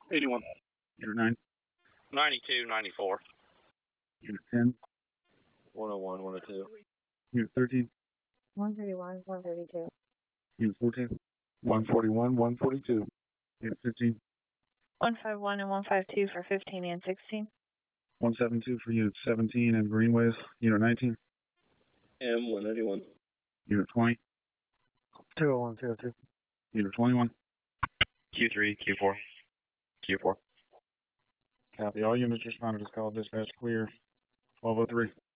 81. Unit 9. 92, 94. Unit 10. 101, 102. Unit 13. 131, 132. Unit 14. 141, 142. Unit 15. 151 and 152 for 15 and 16. 172 for Unit 17 and Greenways. Unit 19. M191. Unit 20. 201, 202. Unit 21. Q3, Q4. Q4. Copy. All units responded as called. Dispatch clear. 1203.